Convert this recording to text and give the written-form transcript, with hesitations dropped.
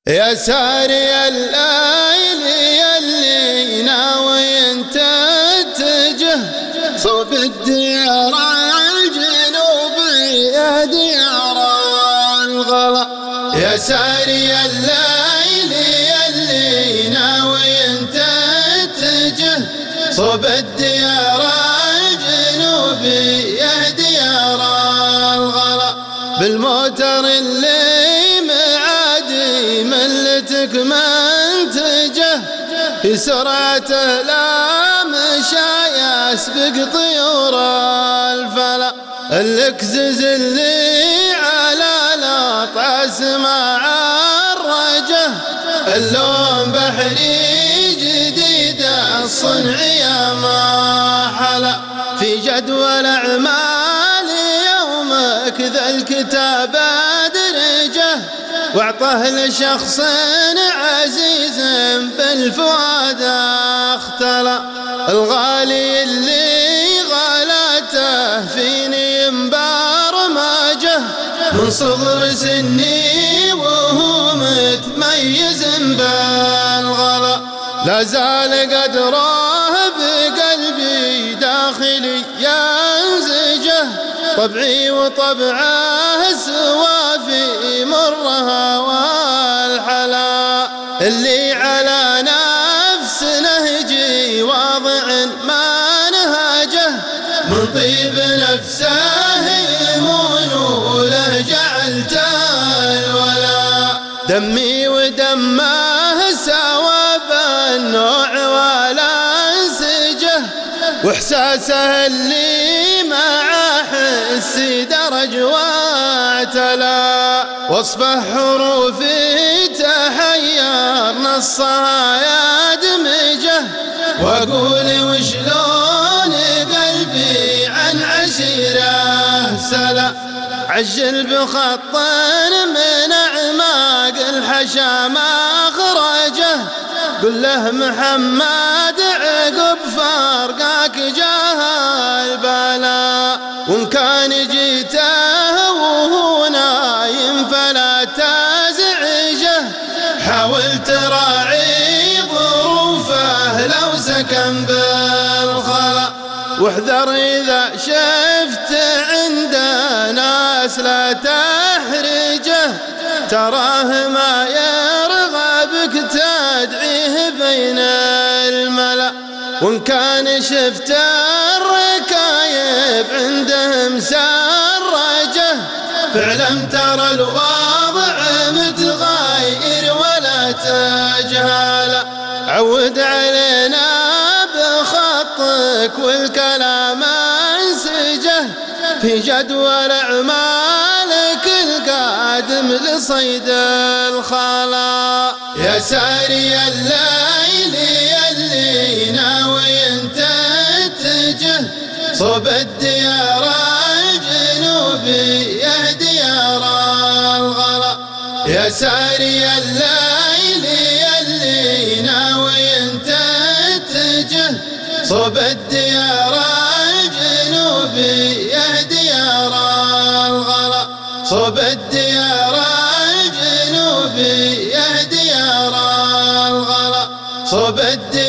يا ساري الليل يلي ناوي انت تتجه صوب الديار الجنوبي يا ديار الغلا. يا ساري الليل يلي ناوي انت تتجه صوب الديار الجنوبي يا ديار الغلا. بالموتر اللي ملتك منتجه في سرعته لا مشى يسبق طيور الفلا. الكزز اللي على الاطاس مع الرجه اللون بحري جديد الصنع يا ما حلا. في جدول اعمال يومك ذا الكتاب ادرجه واعطه لشخص عزيز بالفؤاد اختلى. الغالي اللي غلاته فيني مبرمجه من صغر سني وهو متميز بالغلا. لا زال قدره بقلبي داخلي ينزجه طبعي وطبعه سوا في مرها والحلا. اللي على نفس نهجي واضع ما نهاجه من طيب نفسه يمون وله جعلت الولا. دمي ودمه سوا بالنوع ولا انسجه واحساسه اللي مع حسي درج واعتلى. وصفه حروفي تحير نصها يدمجه واقول وشلون قلبي عن عشيره سلا. عجل بخط من اعماق الحشا مخرجه قل له محمد عقب فرقك جاه البلا. وان كان جيته وهو نايم فلا تزعجه حاول تراعي ظروفه لو سكن بالخلا. واحذر اذا شفت عنده ناس لا تحرجه تراه ما يرغبك تدعيه بين الملا. وان كان شفت الركايب عندهم سرجه فاعلم ترى الوضع متغير ولا تجهله. عود علينا بخطك والكلام انسجه في جدول اعمالك القادم لصيد الخلا. يا ساري الليل يلي ناوي انت تتجه صوب الديار الجنوبي يا ديار الغلا. يا ساري الليل يلي ناوي انت تتجه صوب الديار الجنوبي يا ديار الغلا. صوب الديار الجنوبي يا ديار الغلا. صوب الديار